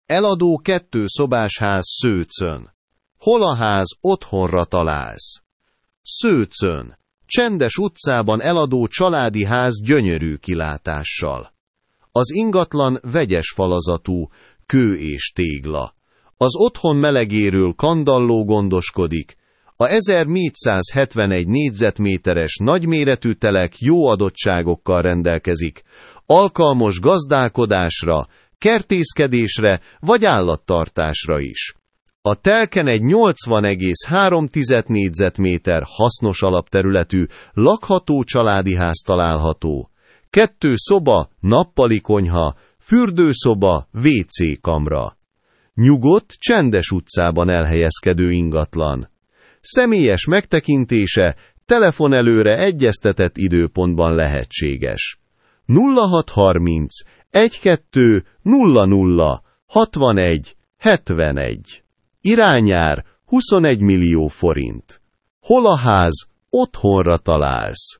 Eladó 2 szobás ház Szőcön. Hol a ház, otthonra találsz. Szőcön. Csendes utcában eladó családi ház gyönyörű kilátással. Az ingatlan vegyes falazatú, kő és tégla. Az otthon melegéről kandalló gondoskodik. A 1471 négyzetméteres nagyméretű telek jó adottságokkal rendelkezik, alkalmas gazdálkodásra, kertészkedésre vagy állattartásra is. A telken egy 80,3 négyzetméter hasznos alapterületű, lakható családi ház található. 2 szoba, nappali konyha, fürdőszoba, WC kamra. Nyugodt, csendes utcában elhelyezkedő ingatlan. Személyes megtekintése telefonelőre egyeztetett időpontban lehetséges. 0630 12 00 61 71. Irányár 21 millió forint. Hol a ház, otthonra találsz.